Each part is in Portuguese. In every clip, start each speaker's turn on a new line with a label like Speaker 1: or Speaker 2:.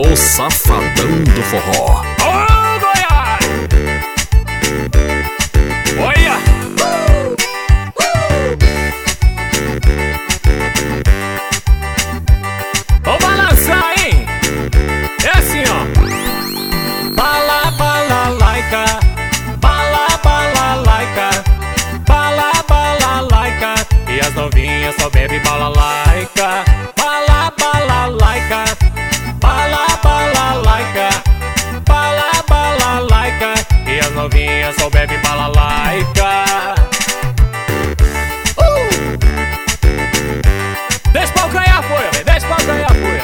Speaker 1: O safadão do forró.
Speaker 2: Ô, Goiás! Olha! Vou balançar, hein? É assim, ó. Bala, bala, laica. Bala, bala, laica. Bala, bala, laica. E as novinhas só bebe bala, laica. Bala, bala, laica. Bala, bala, laica. Bala, bala, laica. E as novinhas só bebe bala, laica. Deixa pra ganhar folha, velho. Deixa pra ganhar folha.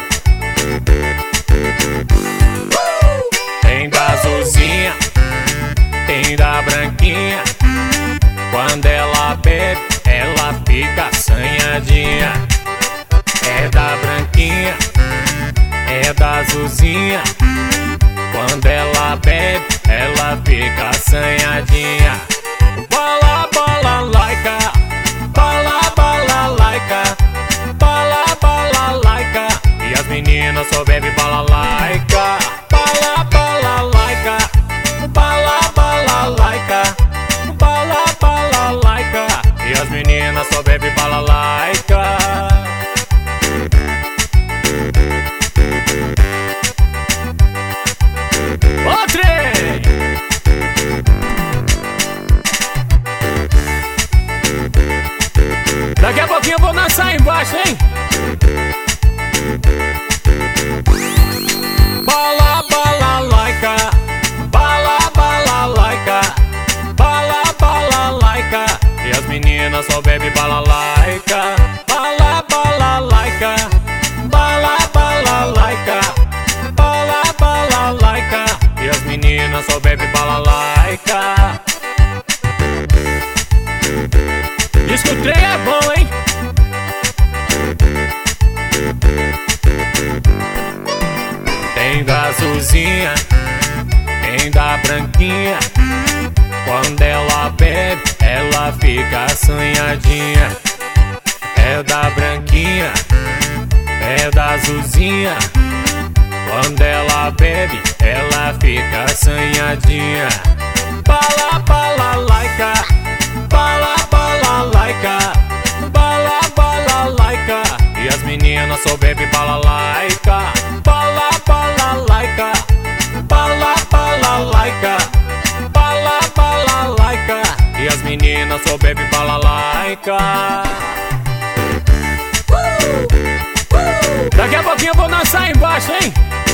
Speaker 2: Tem da azulzinha, tem da branquinha. Quando ela bebe, ela fica assanhadinha. É da branquinha, é da azulzinha. Quando ela bebe, ela fica assanhadinha. Bala, bala, laica. Bala, bala, laica. Bala, bala, laica. E as meninas só bebem bala, laica. Bala, bala, laica. Bala, bala, laica. Bala, bala, laica. E as meninas só bebem bala, laica. Daqui a pouquinho eu vou dançar embaixo, hein? Bala, bala, laica. Bala, bala, laica. Bala, bala, laica. E as meninas só bebem bala, laica. Bala, bala, laica. Bala, bala, laica. Bala, bala, laica. E as meninas só bebem bala, laica. Diz que o trem é bom, hein? Tem da azulzinha, tem da branquinha. Quando ela bebe, ela fica assanhadinha. É da branquinha, é da azulzinha. Quando ela bebe, ela fica assanhadinha. Bala, bala, laica. Bala, bala, laica. Bala, bala, laica. E as meninas só bebem bala, laica. Bala, bala, laica. Bala, bala, laica. Bala, bala, laica. E as meninas só bebem bala, laica. Daqui a pouquinho eu vou dançar embaixo, hein?